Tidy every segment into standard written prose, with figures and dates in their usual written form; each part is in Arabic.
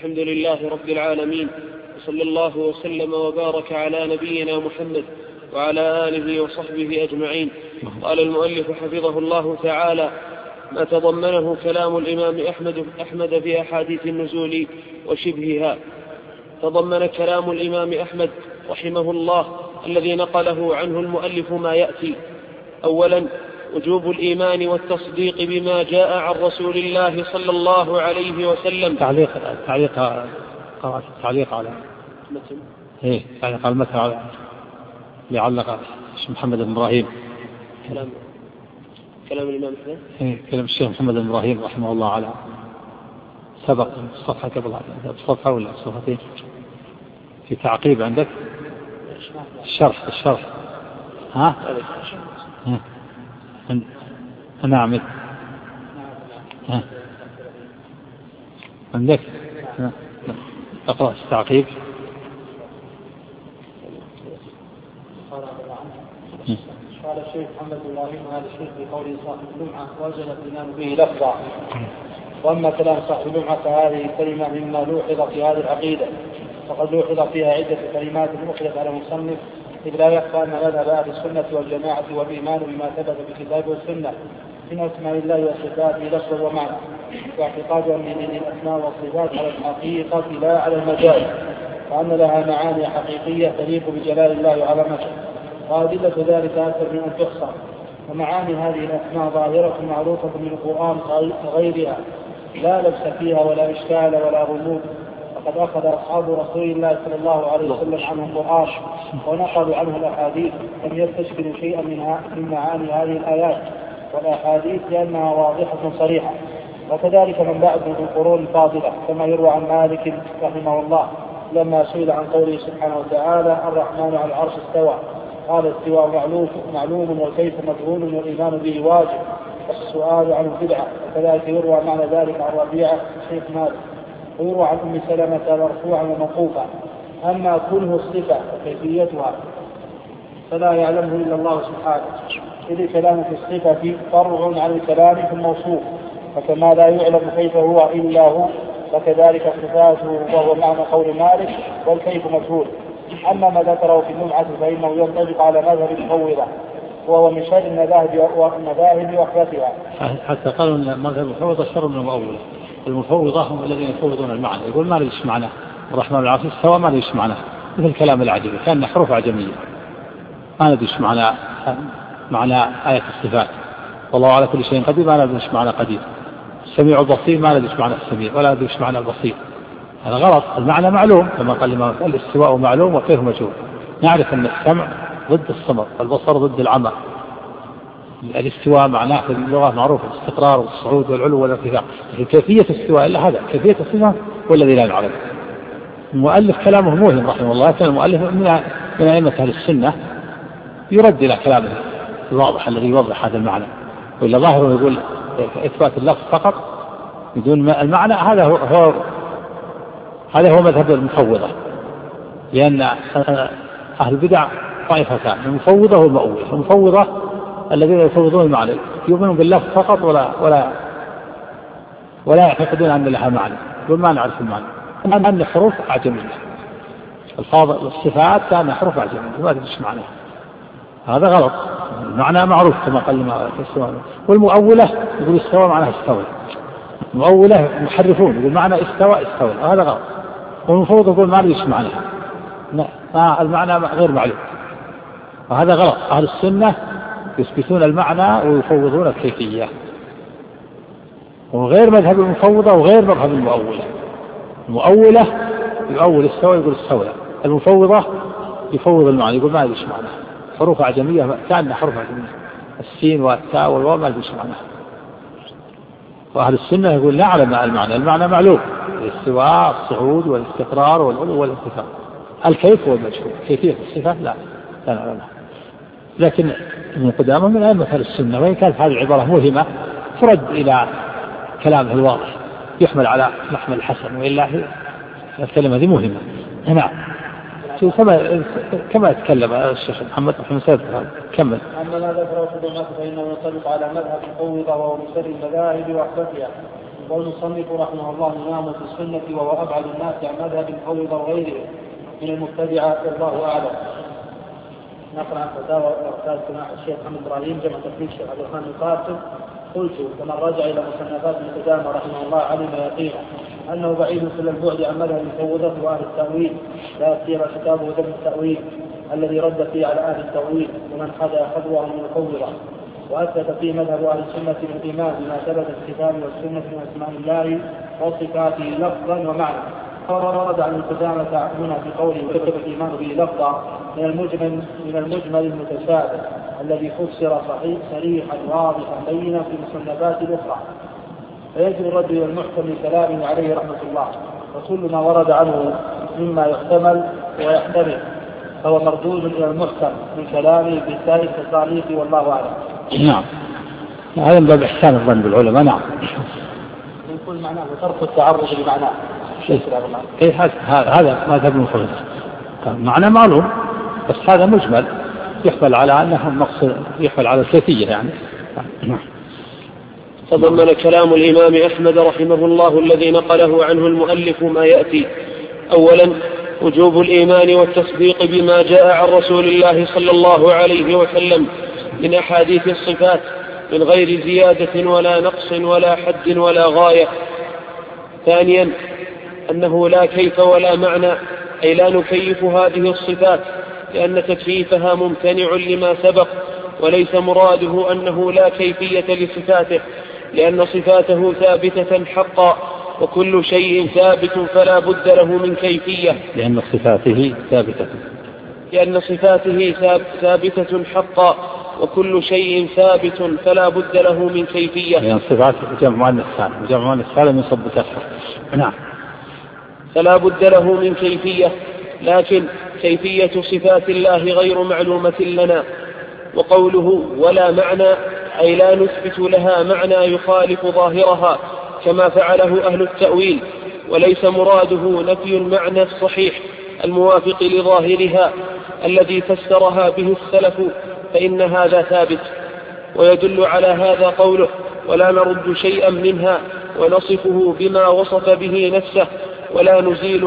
الحمد لله رب العالمين، وصلى الله وسلم وبارك على نبينا محمد وعلى آله وصحبه أجمعين. قال المؤلف حفظه الله تعالى: ما تضمنه كلام الإمام أحمد في أحاديث النزول وشبهها. تضمن كلام الإمام أحمد رحمه الله الذي نقله عنه المؤلف ما يأتي: أولا، وجوب الإيمان والتصديق بما جاء عن رسول الله صلى الله عليه وسلم. تعليق على المتن على يعلق محمد بن إبراهيم، كلام الإمام أحمد، كلام الشيخ محمد بن إبراهيم رحمه الله على سبق الصفحة قبل الصفحة ولا الصفحتين في تعقيب عندك الشرح ها؟ نعم عندك اقرأ التعقيب. قال الشيخ محمد بن إبراهيم: هذا الشيخ بقوله صاحب الجمعة وجد الإيمان به لفظا. وأما كلام صاحب الجمعة فهذه الكلمة مما لوحظ في هذه العقيدة، وقد لوحظ فيها عدة كلمات أخرجت على المصنف، إذ لا يخفى أن مذهب أهل السنة والجماعة والإيمان بما ثبت في الكتاب والسنة من أسماء الله وصفاته لفظا ومعنى، واعتقاد أن الأسماء والصفات على الحقيقة لا على المجاز، وأن لها معاني حقيقية تليق بجلال الله وعظمته، وأدلة ذلك أكثر من أن تحصى. ومعاني هذه الأسماء ظاهرة معروفة من القرآن وغيرها، لا لبس فيها ولا إشكال ولا غموض. وقد أخذ أصحاب رسول الله صلى الله عليه وسلم عنه القرآن ونقلوا عنه الأحاديث، لم يستشكلوا شيئا من معاني هذه الآيات والأحاديث لأنها واضحة صريحة. وكذلك من بعد من القرون الفاضلة، كما يروى عن مالك رحمه الله لما سئل عن قوله سبحانه وتعالى: الرحمن على العرش استوى، قال: استواء معلوم والكيف مجهول والإيمان به واجب والسؤال عنه بدعة. وكذلك يروى معنى ذلك عن ربيعة شيخ مالك، ويروى عن أم سلمة مرفوعا وموقوفا. أما كله الصفة وكيفيتها فلا يعلمه إلا الله سبحانه، إذ الكلام في الصفة فرع عن الكلام في الموصوف، فكما لا يعلم كيف هو إلا هو، فكذلك صفاته، وهو معنى قول مالك: والكيف مجهول. أما ما ذكره في الجمعة فإنه ينطبق على مذهب المفوضة، وهو من شر المذاهب وحدتها. حتى قالوا أن مذهب المفوضة شر من المؤولة. المفوضة هم الذين يفوضون المعنى، يقول ما ليش معنى الرحمن على العرش استوى، ما ليش معنى، مثل الكلام العجمي كان حروف عجمية، ما ندري معنى آية الصفات، والله على كل شيء قدير، ما ندري معنى قدير. السميع البصير ما ندري معنى السميع، ولا ندري معنى البصير. هذا غلط. المعنى معلوم كما قال الإمام: الاستواء معلوم وكيف مجهول. نعرف أن السمع ضد الصمت والبصر ضد العمى. الاستواء معناه في اللغة معروف: الاستقرار والصعود والعلو والارتفاع. كيفية الاستواء إلا هذا، كيفية الصفة والذي لا نعلم. المؤلف كلامه موهم رحمه الله، كان المؤلف من أئمة أهل السنة، يرد إلى كلامه الواضح الذي يوضح هذا المعنى. وإلا ظاهره يقول إثبات اللفظ فقط بدون المعنى. هذا هو مذهب المفوضة، لأن أهل البدع طائفتان: المفوضة والمؤولة. المفوضة الذين يفوضون المعنى، يؤمنون باللفظ فقط ولا يعتقدون أن لها معنى، يقول ما نعرف المعنى، أن حروف عجمية. الصفات كان حروف عجمية ما تدري معناها. هذا غلط. المعنى معروف كما قال ما استوى. والمؤولة يقول استوى معناها استوى. المؤولة محرفون يقول معنى استوى، هذا غلط. والمفوض يقول ما ليش معناها، المعنى غير معلوم، وهذا غلط. أهل السنة يثبتون المعنى ويفوضون الكيفية، وغير مذهب المفوضة وغير مذهب المؤولة. المؤولة يؤول استوى يقول استولى، المفوضة يفوض المعنى يقول ما ليش معناها، حروف عجمية كأنها حروف عجمية، السين والتاء والواو ما ليش معناها. وأهل السنة يقول نعلم المعنى معلوم: الاستواء، الصعود والاستقرار والعلو والارتفاع. الكيف هو المجهول، كيفية الصفة لا نعلمها. لكن ابن قدامة من أئمة أهل السنة، وإن كانت هذه العبارة موهمة ترد إلى كلامه الواضح، يحمل على محمل الحسن، وإلا الكلمة هذه موهمة. نعم. كما يتكلم الشيخ محمد بن سعد. كمل. أما ما ذكره في الجمعة فإنه ينطبق على مذهب المفوضة، وهو من شر المذاهب وحدتها، والمصنف رحمه الله إمام في السنة وهو أبعد الناس عن مذهب المفوضة وغيره من المبتدعة والله أعلم. نقرأ عن فتاوى أستاذ سماحة الشيخ محمد إبراهيم جمع تفريق الشيخ عبد الرحمن القاسم. قلت فمن رجع إلى مصنفات ابن قدامة رحمه الله علم يقينا أنه بعيد كل البعد عن مذهب المفوضة وأهل التأويل، لا سيما كتابه ذم التأويل الذي رد فيه على أهل التأويل ومن خذا خذوه من المفوضة، وأثبت فيه مذهب أهل السنة بالإيمان بما ثبت في الكتاب والسنة من أسماء الله وصفاته لفظا ومعنى. ورد عن القدامة هنا في قوله وكتب الإيمان به لفظا من المجمل المتشابه الذي فسر صريحا واضحا بينا في المصنفات الأخرى، فيجب الرد إلى المحكم لكلامه عليه رحمة الله، وكل ما ورد عنه مما يحتمل ويحتمل فهو مردود إلى المحكم من كلامه بسائر التصانيف والله أعلم. نعم، هذا من باب إحسان الظن بالعلماء. نعم، يقول معناه وترك التعرض لمعناه. هذا ما ذهب المفوضة معنى معلوم، بس هذا مجمل يحمل على أنه مقصد، يحمل على الكيفية يعني. تضمن كلام الإمام أحمد رحمه الله الذي نقله عنه المؤلف ما يأتي: أولا وجوب الإيمان والتصديق بما جاء عن رسول الله صلى الله عليه وسلم من أحاديث الصفات من غير زيادة ولا نقص ولا حد ولا غاية. ثانيا أنه لا كيف ولا معنى، أي لا نكيف هذه الصفات لأن تكييفها ممتنع لما سبق، وليس مراده أنه لا كيفية لصفاته لأن صفاته ثابتة حقا، وكل شيء ثابت فلا بد له من كيفية لأن صفاته ثابتة حقا، وكل شيء ثابت فلا بد له من كيفية لأن صفاته جمع مؤنث سالم من صب كسر. نعم، فلا بد له من كيفية، لكن كيفية صفات الله غير معلومة لنا. وقوله ولا معنى أي لا نثبت لها معنى يخالف ظاهرها كما فعله أهل التأويل، وليس مراده نفي المعنى الصحيح الموافق لظاهرها الذي فسرها به السلف، فإن هذا ثابت. ويدل على هذا قوله ولا نرد شيئا منها ونصفه بما وصف به نفسه ولا نزيل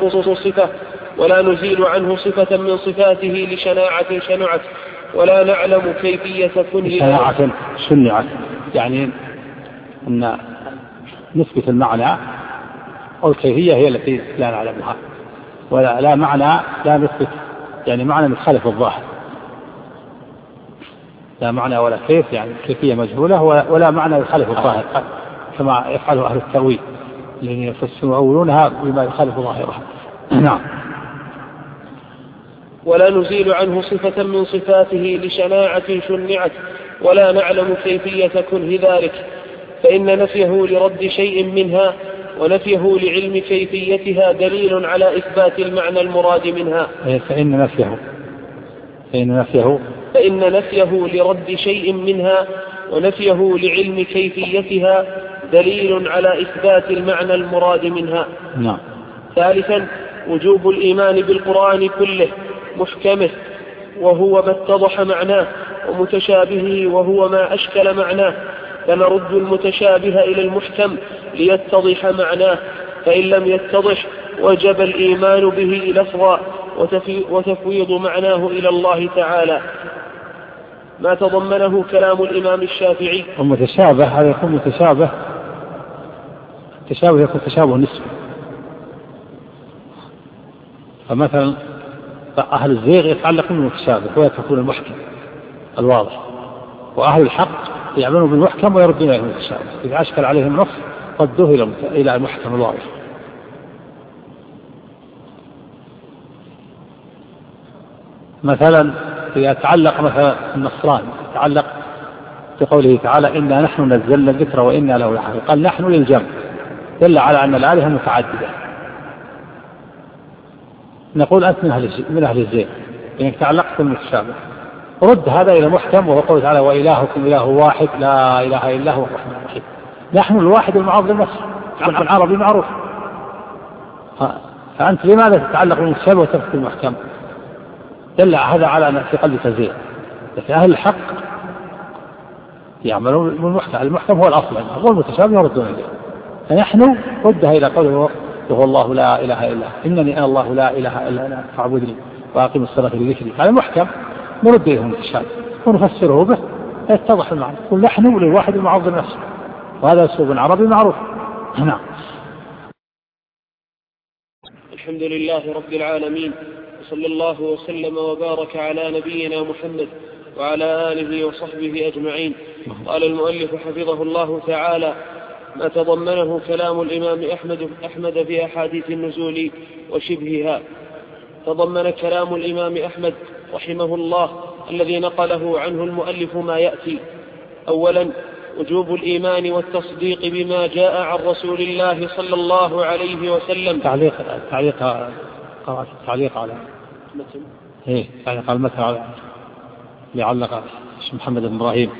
عنه صفة من صفاته لشناعة شنعت ولا نعلم كيفية كنه شناعة شنعت، يعني أن نثبت المعنى أو الكيفية هي التي لا نعلمها، ولا معنى لا نثبت، يعني معنى يخالف الظاهر، لا معنى ولا كيف، يعني كيفية مجهولة ولا معنى يخالف الظاهر كما يفعله أهل التأويل الذين يفسرونها بما يخالف ظاهرها. نعم. ولا نزيل عنه صفة من صفاته لشناعة شنعت ولا نعلم كيفية كنه ذلك، فإن نفيه لرد شيء منها ونفيه لعلم كيفيتها دليل على إثبات المعنى المراد منها. فإن نفيه لرد شيء منها ونفيه لعلم كيفيتها دليل على إثبات المعنى المراد منها. نعم. ثالثا وجوب الإيمان بالقرآن كله، محكمه وهو ما اتضح معناه ومتشابهه وهو ما أشكل معناه، فنرد المتشابه إلى المحكم ليتضح معناه، فإن لم يتضح وجب الإيمان به لفظا وتفويض معناه إلى الله تعالى، ما تضمنه كلام الإمام الشافعي. المتشابه هذا يكون متشابه يكون تشابه نسبي، فمثلا أهل الزيغ يتعلقون بالمتشابه ويتركون المحكم الواضح، وأهل الحق يعملون بالمحكم ويردون إلى المتشابه، إذا أشكل عليهم نص ردوه إلى المحكم الواضح. مثلا إذا تعلق مثلا النصران تعلق بقوله تعالى إنا نحن نزلنا الذكر وإنا له لحافظون، قال نحن للجمع، دل على أن الآلهة متعددة. نقول أنت من أهل الزيغ إنك تعلقت بالمتشابه، رد هذا إلى محكم وهو قوله تعالى وإلهكم إله واحد لا إله إلا هو الرحمن الرحيم. نحن الواحد المعروف بالنصر عربي معروف، فأنت لماذا تتعلق بالمتشابه وتفك المحكم؟ دل هذا على أن في قلبك زيغ. لكن أهل الحق يعملون بالمحكم، المحكم هو الأصل، هو المتشابه يردون إليه. فنحن ردها إلى قوله وهو الله لا إله إلا إنني أنا الله لا إله إلا أنا فاعبدني وأقم الصلاة لذكري. هذا محكم نرد إليه المتشابه ونفسره به يتضح المعنى. قل نحن للواحد المعظم نفسه، وهذا أسلوب عربي معروف. نعم. الحمد لله رب العالمين، وصلى الله وسلم وبارك على نبينا محمد وعلى آله وصحبه أجمعين. قال المؤلف حفظه الله تعالى: ما تضمنه كلام الإمام أحمد في أحاديث النزول وشبهها. تضمن كلام الإمام أحمد رحمه الله الذي نقله عنه المؤلف ما يأتي: أولا، وجوب الإيمان والتصديق بما جاء عن رسول الله صلى الله عليه وسلم. تعليق على تعليق على المتن على لعلق محمد بن إبراهيم.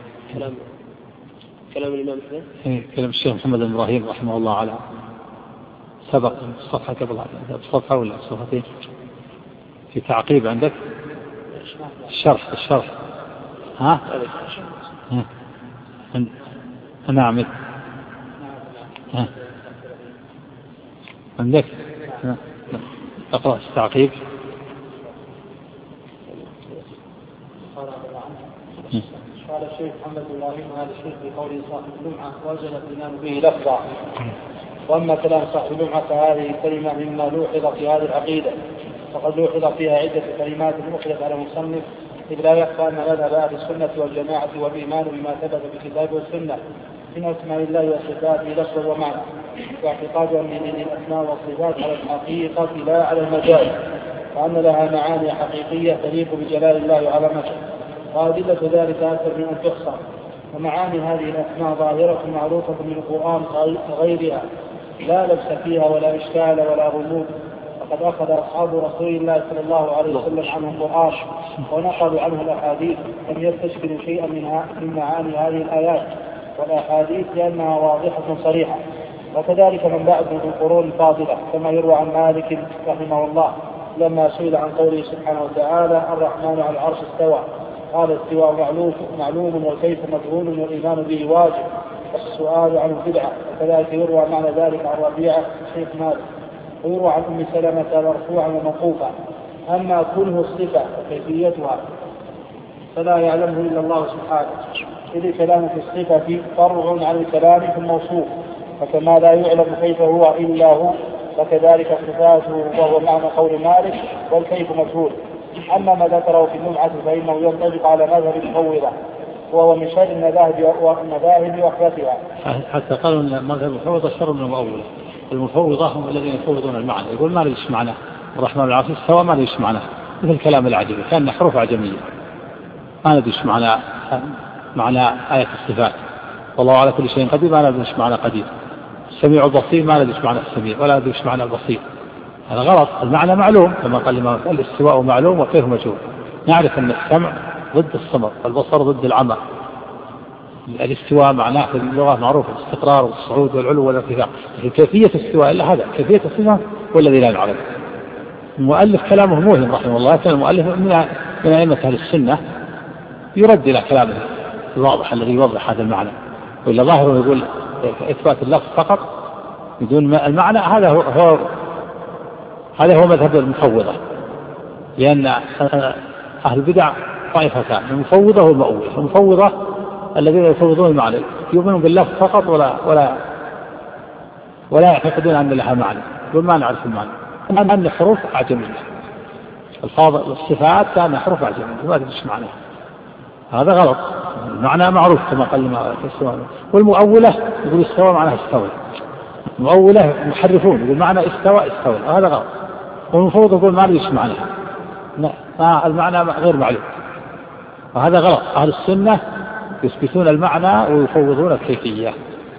كلام الإمام أحمد. كلام الشيخ محمد بن إبراهيم رحمه الله على سبق الصفحة قبل الصفحة ولا الصفحتين في تعقيب عندك الشرح ها نعم عندك اقرأ التعقيب. قال الشيخ محمد بن إبراهيم هذا الشيخ بقوله صاحب الجمعة وجد الإمام به لفظا. وأما كلام صاحب الجمعة فهذه كلمة مما لوحظ في هذه العقيدة، وقد لوحظ فيها عدة كلمات أخذت على المصنف، إذ لا يخفى أن مذهب أهل السنة والجماعة والإيمان بما ثبت في الكتاب والسنة من أسماء الله وصفاته لفظا ومعنى، واعتقاد أن الأسماء والصفات على الحقيقة لا على المجاز، وأن لها معاني حقيقية تليق بجلال الله وعظمته، وأدلة ذلك أكثر من أن تحصى. ومعاني هذه الأسماء ظاهرة معروفة من القرآن وغيرها، لا لبس فيها ولا إشكال ولا غموض. وقد أخذ أصحاب رسول الله صلى الله عليه وسلم عنه القرآن ونقلوا عنه الأحاديث، لم يستشكلوا شيئا من معاني هذه الآيات والأحاديث لأنها واضحة صريحة. وكذلك من بعد من القرون الفاضلة، كما يروى عن مالك رحمه الله لما سئل عن قوله سبحانه وتعالى: الرحمن على العرش استوى، قال: استواء معلوم والكيف مجهول والإيمان به واجب والسؤال عنه بدعة. وكذلك يروى معنى ذلك عن ربيعة الشيخ مالك، ويروى عن أم سلمة مرفوعا وموقوفا. أما كله الصفة وكيفيتها فلا يعلمه إلا الله سبحانه، إذ الكلام في الصفة فرع عن الكلام في الموصوف، فكما لا يعلم كيف هو إلا هو، فكذلك صفاته وهو معنى قول مالك والكيف مجهول. أما ما ذكره في الجمعة فإنه ينطبق على مذهب المفوضة، وهو من شر المذاهب وحدتها. حتى قالوا أن مذهب المفوضة شر من المؤولة. المفوضة هم الذين يفوضون المعنى، يقول ما ليش معنى الرحمن العرش استوى، ما ليش معنى مثل الكلام العجمي كان حروف عجمية، ما ندريش معنى آية الصفات. والله على كل شيء قدير، ما ندريش معنى قدير. السميع البصير ما ندريش معنى السميع، ولا ندريش معنى البصير. هذا غلط. المعنى معلوم كما قال الإمام، الاستواء معلوم وكيف مجهول. نعرف أن السمع ضد الصمت، والبصر ضد العمى. الاستواء معناه في اللغة معروف الاستقرار والصعود والعلو والارتفاع، لكن كيفية الاستواء إلا هذا، كيفية الصفة والذي لا نعرف. المؤلف كلامه موهم رحمه الله، كان المؤلف من أئمة أهل السنة، يرد إلى كلامه الواضح الذي يوضح هذا المعنى. وإلا ظاهره يقول إثبات اللفظ فقط بدون المعنى، هذا هو مذهب المفوضة، لأن أهل البدع طائفتان، المفوضة والمؤولة. المفوضة الذين يفوضون المعنى، يؤمنون باللفظ فقط ولا يعتقدون أن لها معنى، يقول ما نعرف المعنى، أن حروف أعجمية. الصفات كان حروف أعجمية ما تدريش معناها، هذا غلط. المعنى معروف كما قال ما استوى. والمؤولة يقول استوى معناها استوى، المؤولة محرفون يقول معنى استوى، هذا غلط. والمفوض يقول ما ليش معناها، المعنى غير معلوم، وهذا غلط. أهل السنة يثبتون المعنى ويفوضون الكيفية،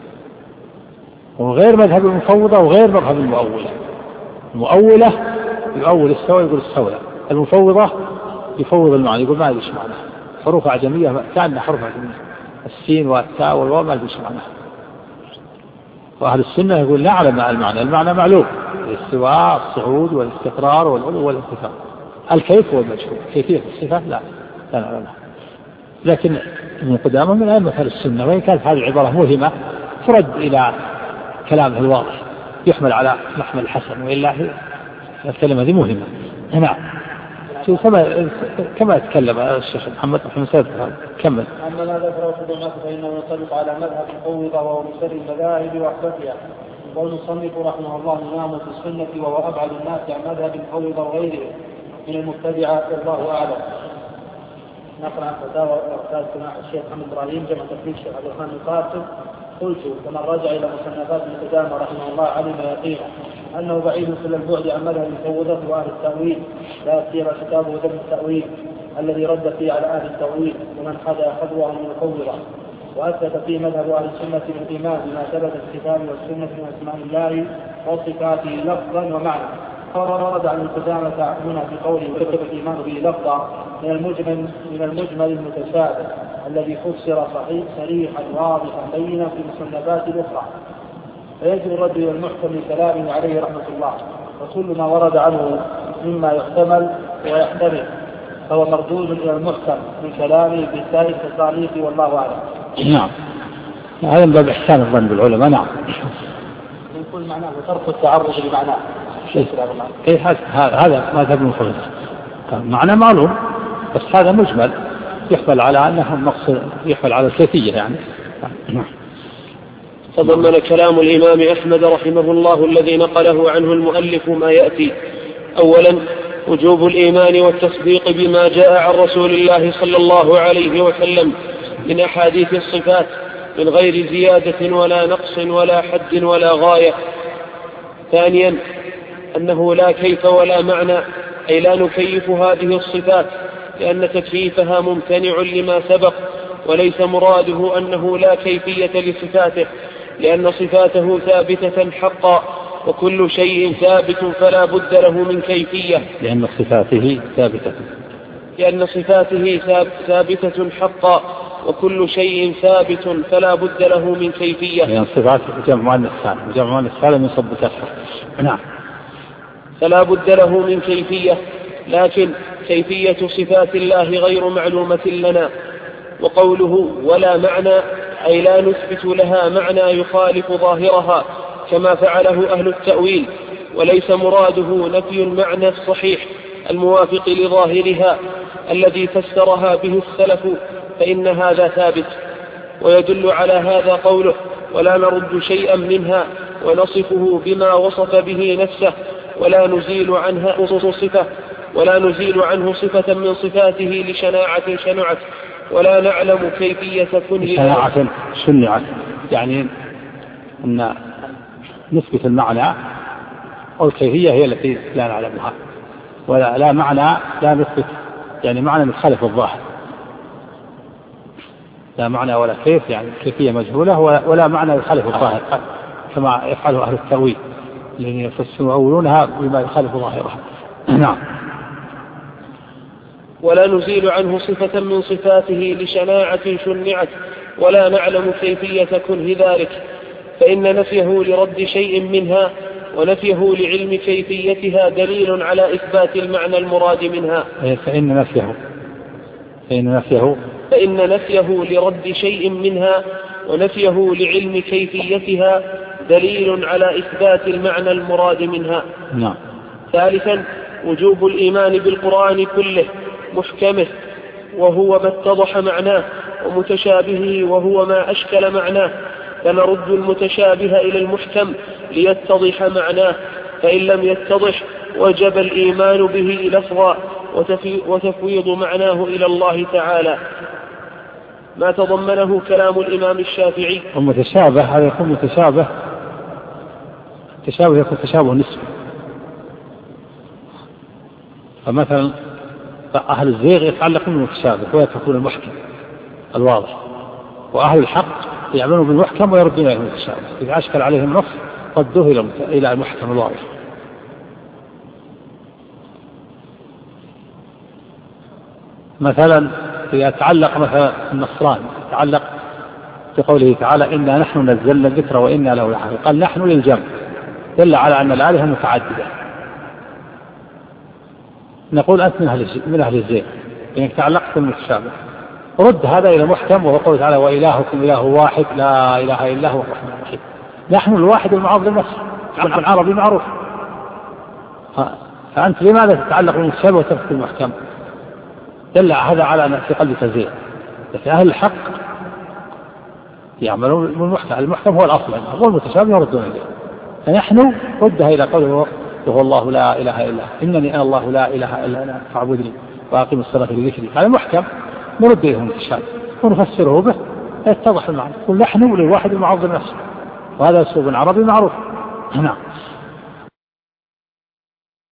وغير مذهب المفوضة وغير مذهب المؤولة. المؤولة يؤول استوى يقول استوى، المفوضة يفوض المعنى يقول ما ليش معناها، حروف أعجمية كأنها حروف أعجمية، السين والتاء والواو ما ليش معناها. وأهل السنة يقول نعلم المعنى معلوم، الاستواء الصعود والاستقرار والعلو والارتفاع. الكيف هو المجهول، كيفية الصفات لا نعلمها. لكن ابن قدامة من أئمة أهل السنة، وإن كانت هذه العبارة موهمة ترد إلى كلامه الواضح يحمل على محمل الحسن، وإلا الكلمة دي مهمة. نعم. كما يتكلم الشيخ محمد بن سعد كمل. أما ما ذكره في الجمعة فإنه ينطبق على مذهب المفوضة وهو من شر المذاهب وأحدثها. والمصنف رحمه الله إمام في السنة وهو أبعد الناس عن مذهب المفوضة وغيره من المبتدعة والله أعلم. نقرأ عن فتاوى أستاذ سماحة الشيخ محمد إبراهيم جمع تفسير الشيخ عبد الرحمن القاسم. قلت فمن رجع إلى مصنفات المتدامة رحمه الله علم يقينا أنه بعيد كل البعد عن مذهب المفوضة وأهل التأويل، لا سيما كتابه ذم التأويل الذي رد فيه على أهل التأويل ومن حدا حذوهم من المفوضة، وأثبت فيه مذهب أهل السنة والإيمان بما ثبت في الكتاب والسنة من أسماء الله وصفاته لفظا ومعنى. ورد عن المتدامة هنا في قوله وثبت الإيمان به لفظا من المجمل المتشابه الذي فسر صريحا واضحا بينا في المصنفات الأخرى، فيجب الرد إلى المحكم من كلامه عليه رحمة الله، وكل ما ورد عنه مما يحتمل ويحتمل فهو مردود إلى المحكم من كلامه بسائر التصانيف والله أعلم. نعم. هذا من باب إحسان الظن بالعلماء. نعم. يكون معناه وترك التعرض لمعناه. هذا ما ذهب المفوضة معنى معلوم، بس هذا مجمل يحمل على أنه مقصد، يحمل على الكيفية يعني. تضمن كلام الإمام أحمد رحمه الله الذي نقله عنه المؤلف ما يأتي: أولا وجوب الإيمان والتصديق بما جاء عن رسول الله صلى الله عليه وسلم من أحاديث الصفات من غير زيادة ولا نقص ولا حد ولا غاية. ثانيا أنه لا كيف ولا معنى، أي لا نكيف هذه الصفات لأن تكييفها ممتنع لما سبق، وليس مراده أنه لا كيفية لصفاته لأن صفاته ثابتة حقا، وكل شيء ثابت فلا بد له من كيفية، لأن صفاته ثابتة حقا، وكل شيء ثابت فلا بد له من كيفية، لأن صفاته جمع مؤنث سالم يصب كسر. نعم. فلا بد له من كيفية، لكن كيفية صفات الله غير معلومة لنا. وقوله ولا معنى أي لا نثبت لها معنى يخالف ظاهرها كما فعله أهل التأويل، وليس مراده نفي المعنى الصحيح الموافق لظاهرها الذي فسرها به السلف، فإن هذا ثابت. ويدل على هذا قوله ولا نرد شيئا منها ونصفه بما وصف به نفسه ولا نزيل عنه صفة من صفاته لشناعة شنعت ولا نعلم كيفية كنه. شناعة شنعت يعني أن نثبت المعنى أو الكيفية هي التي لا نعلمها، ولا معنى لا نثبت يعني معنى يخالف الظاهر، لا معنى ولا كيف يعني كيفية مجهولة، ولا معنى يخالف الظاهر كما يفعل أهل التأويل الذين يفسرونها بما يخالف ظاهرها. نعم. ولا نزيل عنه صفة من صفاته لشناعة شنعت ولا نعلم كيفية كنه ذلك، فإن نفيه لرد شيء منها ونفيه لعلم كيفيتها دليل على إثبات المعنى المراد منها. فإن نفيه لرد شيء منها ونفيه لعلم كيفيتها دليل على إثبات المعنى المراد منها. نعم. ثالثا وجوب الإيمان بالقرآن كله، محكمه وهو ما اتضح معناه ومتشابهه وهو ما أشكل معناه، فنرد المتشابه إلى المحكم ليتضح معناه، فإن لم يتضح وجب الإيمان به لفظا وتفويض معناه إلى الله تعالى، ما تضمنه كلام الإمام الشافعي. المتشابه هذا يكون متشابه يكون تشابه نسبي، فمثلا أهل الزيغ يتعلقون بالمتشابه ويتركون المحكم الواضح، وأهل الحق يعملون بالمحكم ويردون إلى المتشابه، إذا أشكل عليهم نص ردوه إلى المحكم الواضح. مثلا إذا تعلق مثلا النصران تعلق بقوله تعالى إنا نحن نزلنا الذكر وإنا له لحافظون، قال نحن للجمع، دل على أن الآلهة متعددة. نقول أنت من أهل الزيغ إنك تعلقت بالمتشابه، رد هذا إلى محكم وهو قوله تعالى وإلهكم إله واحد لا إله إلا هو الرحمن الرحيم، نحن الواحد المعارض للنفس عن عربي معروف. فأنت لماذا تتعلق بالمتشابه وتفك المحكم؟ دل هذا على أن في قلبك زين. لكن أهل الحق يعملون بالمحكم، المحكم هو الأصل، هو المتشابه يردون إليه. فنحن ردها إلى قوله وهو الله لا إله إلا إنني أنا الله لا إله إلا أنا فاعبدني وأقم الصلاة لذكري. هذا محكم نرد إليه المتشابه ونفسره به يتضح المعنى. قل نحن للواحد المعارض للنفس، وهذا أسلوب عربي معروف. نعم.